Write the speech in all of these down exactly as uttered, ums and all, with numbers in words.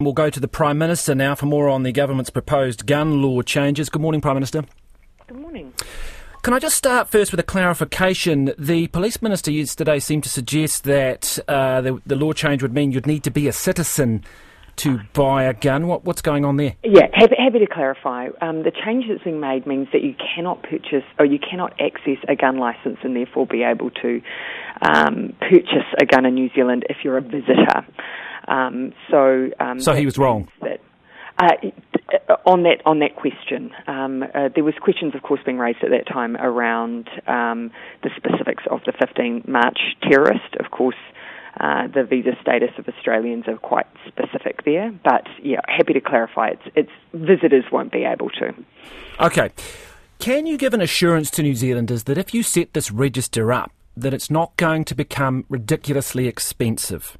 We'll go to the Prime Minister now for more on the government's proposed gun law changes. Good morning, Prime Minister. Good morning. Can I just start first with a clarification? The Police Minister yesterday seemed to suggest that uh, the, the law change would mean you'd need to be a citizen to buy a gun. What, what's going on there? Yeah, happy, happy to clarify. Um, the change that's being made means that you cannot purchase or you cannot access a gun licence and therefore be able to um, purchase a gun in New Zealand if you're a visitor. Um, so, um, so he was wrong. That, uh, on that on that question, um, uh, there was questions, of course, being raised at that time around um, the specifics of the fifteen March terrorist. Of course, uh, the visa status of Australians are quite specific there. But yeah, happy to clarify, it's it's visitors won't be able to. Okay, can you give an assurance to New Zealanders that if you set this register up, that it's not going to become ridiculously expensive?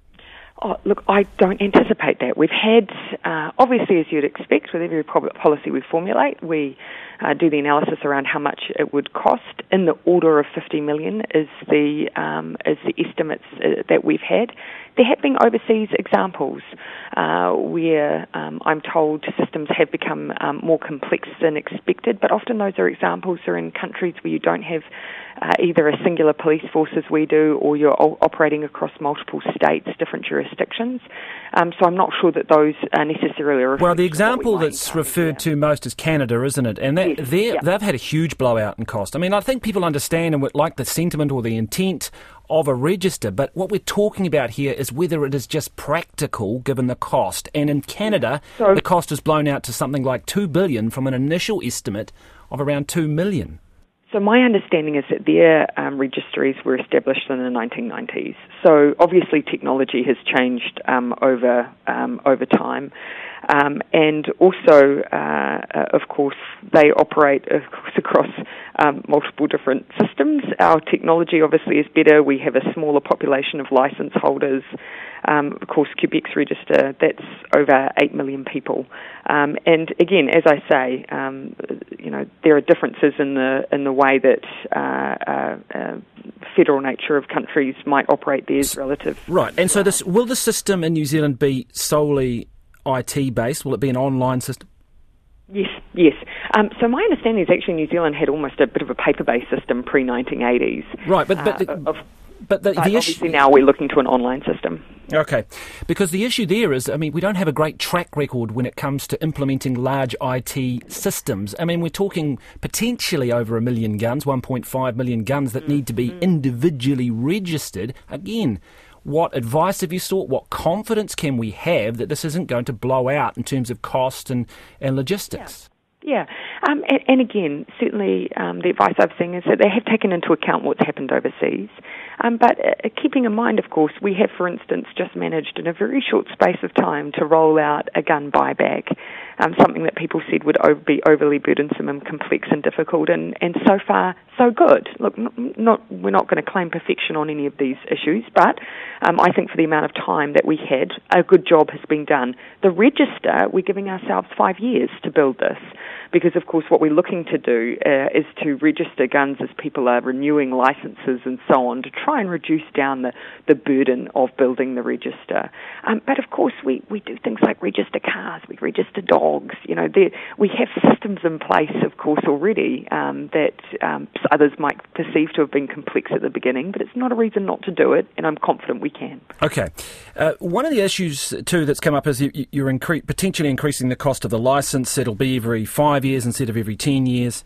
Oh, look, I don't anticipate that. We've had, uh, obviously, as you'd expect, with every policy we formulate, we uh, do the analysis around how much it would cost. In the order of fifty million is the um, is the estimates uh, that we've had. There have been overseas examples uh, where um, I'm told systems have become um, more complex than expected, but often those are examples are in countries where you don't have uh, either a singular police force as we do, or you're o- operating across multiple states, different jurisdictions. Um, so I'm not sure that those are necessarily reflect Well, the example we that's referred to most is Canada, isn't it? And that, yes, yeah. yeah. they've had a huge blowout in cost. I mean, I think people understand and would like the sentiment or the intent of a register, but what we're talking about here is whether it is just practical given the cost. And in Canada, so, the cost is blown out to something like two billion dollars from an initial estimate of around two million dollars. So my understanding is that their um, registries were established in the nineteen nineties. So obviously technology has changed um, over um, over time. Um, and also, uh, uh, of course, they operate of course, across um, multiple different systems. Our technology obviously is better. We have a smaller population of licence holders. Um, of course, Quebec's register, that's over eight million people. Um, and again, as I say, um, you know, there are differences in the in the way that uh, uh, uh, federal nature of countries might operate theirs relative. Right, and so this will the system in New Zealand be solely I T based? Will it be an online system? Yes, yes. Um, so my understanding is actually New Zealand had almost a bit of a paper-based system pre nineteen eighties. Right, but but, uh, the, of, but the, but the obviously issue now we're looking to an online system. Okay, because the issue there is, I mean, we don't have a great track record when it comes to implementing large I T systems. I mean, we're talking potentially over a million guns, one point five million guns that mm-hmm. need to be individually registered. Again, what advice have you sought? What confidence can we have that this isn't going to blow out in terms of cost and, and logistics? Yeah. Yeah, um, and, and again, certainly um, the advice I've seen is that they have taken into account what's happened overseas. Um, but uh, keeping in mind, of course, we have, for instance, just managed in a very short space of time to roll out a gun buyback, um, something that people said would over- be overly burdensome and complex and difficult, and, and so far, so good. Look, not, not we're not going to claim perfection on any of these issues, but um, I think for the amount of time that we had, a good job has been done. The register, we're giving ourselves five years to build this, because, of course, what we're looking to do uh, is to register guns as people are renewing licences and so on to try and reduce down the, the burden of building the register. Um, but, of course, we, we do things like register cars, we register dogs. You know, we have systems in place, of course, already um, that um, others might perceive to have been complex at the beginning, but it's not a reason not to do it, and I'm confident we can. Okay. Uh, one of the issues, too, that's come up is you, you're incre- potentially increasing the cost of the licence. It'll be every five years instead of every ten years.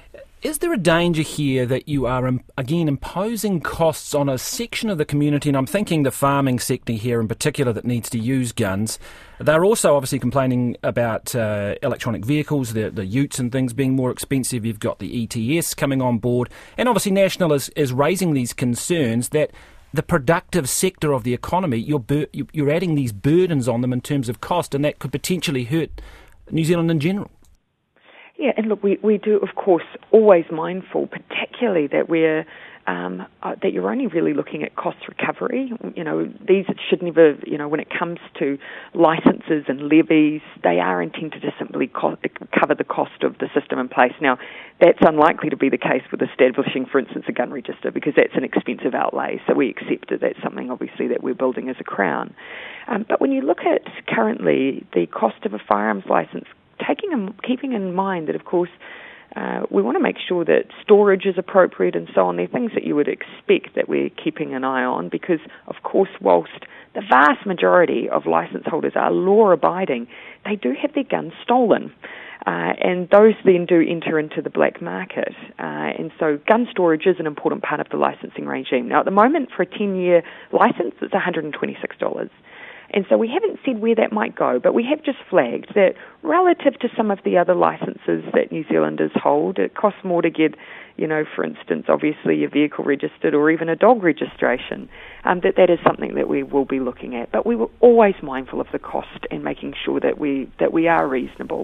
Is there a danger here that you are, um, again, imposing costs on a section of the community, and I'm thinking the farming sector here in particular that needs to use guns? They're also obviously complaining about uh, electronic vehicles, the, the utes and things being more expensive. You've got the E T S coming on board, and obviously National is, is raising these concerns that the productive sector of the economy, you're, bur- you're adding these burdens on them in terms of cost, and that could potentially hurt New Zealand in general. Yeah, and look, we, we do, of course, always mindful, particularly that we're um, uh, that you're only really looking at cost recovery. You know, these should never, you know, when it comes to licences and levies, they are intended to simply co- cover the cost of the system in place. Now, that's unlikely to be the case with establishing, for instance, a gun register, because that's an expensive outlay. So we accept that that's something, obviously, that we're building as a Crown. Um, but when you look at currently the cost of a firearms licence, taking and keeping in mind that, of course, Uh, we want to make sure that storage is appropriate and so on. They're things that you would expect that we're keeping an eye on because, of course, whilst the vast majority of licence holders are law-abiding, they do have their guns stolen. Uh, and those then do enter into the black market. Uh, and so gun storage is an important part of the licensing regime. Now, at the moment, for a ten-year licence, it's one hundred twenty-six dollars. And so we haven't said where that might go, but we have just flagged that relative to some of the other licences that New Zealanders hold, it costs more to get, you know, for instance, obviously your vehicle registered or even a dog registration, um, that that is something that we will be looking at. But we were always mindful of the cost and making sure that we that we are reasonable.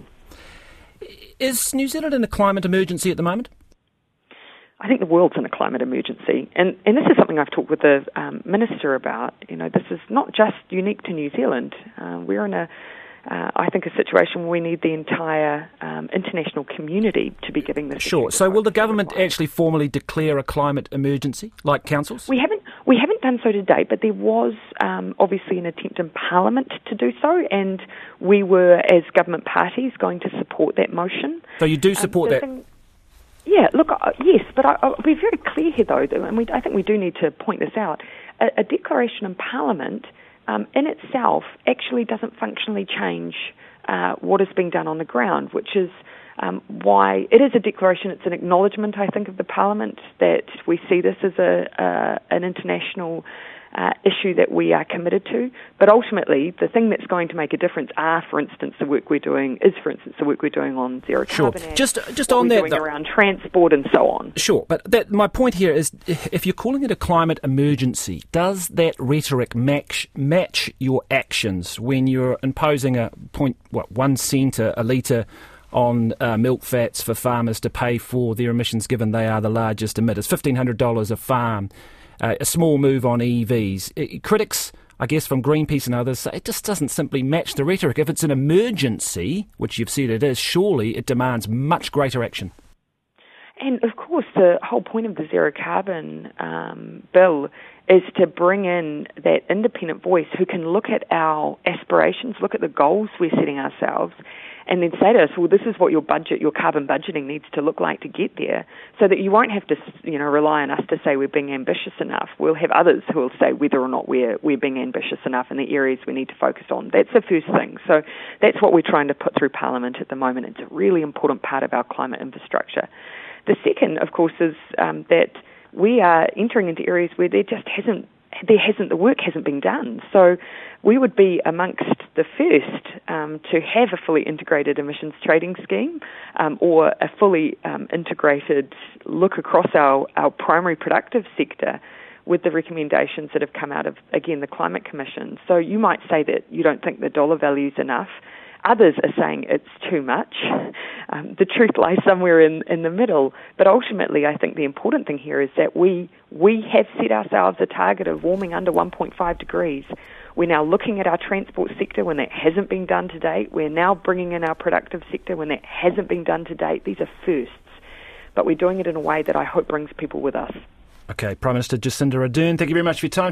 Is New Zealand in a climate emergency at the moment? I think the world's in a climate emergency, and, and this is something I've talked with the um, Minister about. You know, this is not just unique to New Zealand. Uh, we're in a, uh, I think, a situation where we need the entire um, international community to be giving this. Sure. So will the government actually formally declare a climate emergency, like councils? We haven't. We haven't done so to date, but there was um, obviously an attempt in Parliament to do so, and we were, as government parties, going to support that motion. So you do support um, that? Thing, Yeah, look, uh, yes, but I, I'll be very clear here, though, and we, I think we do need to point this out. A, a declaration in Parliament um, in itself actually doesn't functionally change uh, what is being done on the ground, which is um, why it is a declaration. It's an acknowledgement, I think, of the Parliament that we see this as a uh, an international Uh, issue that we are committed to, but ultimately the thing that's going to make a difference are, for instance, the work we're doing is, for instance, the work we're doing on zero sure. carbon. Just, just on that, doing around transport and so on. Sure, but that, my point here is, if you're calling it a climate emergency, does that rhetoric match match your actions when you're imposing a point, what, one cent a, a litre on uh, milk fats for farmers to pay for their emissions, given they are the largest emitters, fifteen hundred dollars a farm? Uh, a small move on E Vs. It, critics, I guess, from Greenpeace and others, say it just doesn't simply match the rhetoric. If it's an emergency, which you've said it is, surely it demands much greater action. And, of course, the whole point of the zero carbon um, bill is to bring in that independent voice who can look at our aspirations, look at the goals we're setting ourselves, and then say to us, well, this is what your budget, your carbon budgeting needs to look like to get there, so that you won't have to, you know, rely on us to say we're being ambitious enough. We'll have others who will say whether or not we're we're being ambitious enough in the areas we need to focus on. That's the first thing. So that's what we're trying to put through Parliament at the moment. It's a really important part of our climate infrastructure. The second, of course, is um, that we are entering into areas where there just hasn't there hasn't the work hasn't been done. So we would be amongst the first um, to have a fully integrated emissions trading scheme um, or a fully um, integrated look across our, our primary productive sector with the recommendations that have come out of, again, the Climate Commission. So you might say that you don't think the dollar value is enough. Others are saying it's too much. Um, the truth lies somewhere in, in the middle. But ultimately, I think the important thing here is that we we have set ourselves a target of warming under one point five degrees. We're now looking at our transport sector when that hasn't been done to date. We're now bringing in our productive sector when that hasn't been done to date. These are firsts. But we're doing it in a way that I hope brings people with us. Okay, Prime Minister Jacinda Ardern, thank you very much for your time.